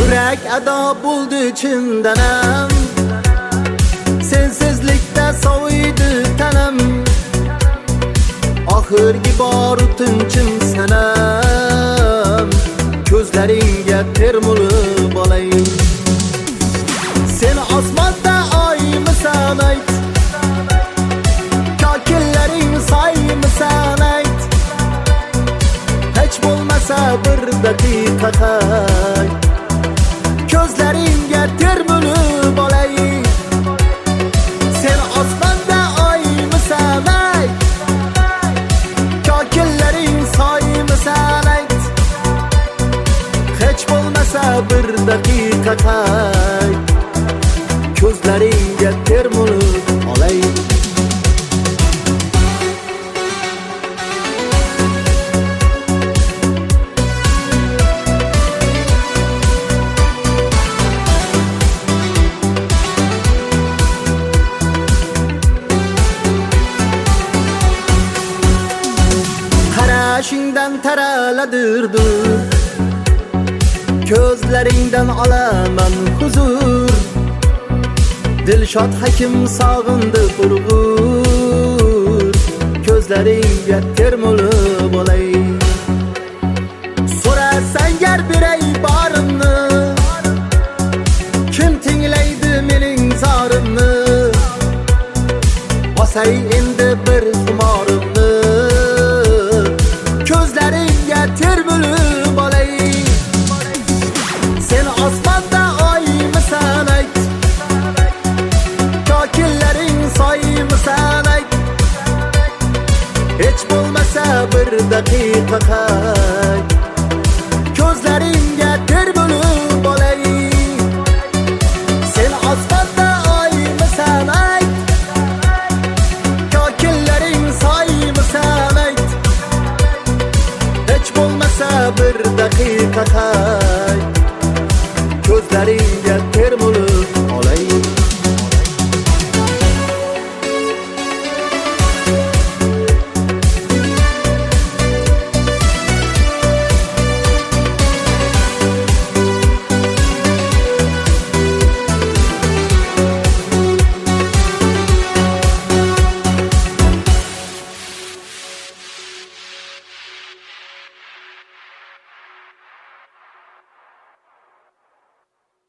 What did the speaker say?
Yürek ado buldu içimdenem, sensizlikte soğuydu tenem. Ahırgi barutum çim senem, gözleringe termulu balayım. Sen asmanda ay mısan ayt, kakillerin say mısan ayt. Hiç bulmasa bir dakika kay, gözleringe termulu balayım. Sen asmanda ay mısan ayt, kakillerin say mısan ayt. Hiç bulmasa bir dakika kay, gözleringe termulu balayım. Qarashiңdan taraladırdır, gözlerinden alaman huzur. Dilshod hakim sağındı qurg'ur, gözleringe termulu bolay. So'rasan gar beray borimni, kim tinglaydi mening zorimni. Bosay endi bir xumorimni, gözleringe termulu bolay. Sen osmonda oy mısan ayt, kakillerin say mısan ayt. Hiç bulmasa bir dakika kay,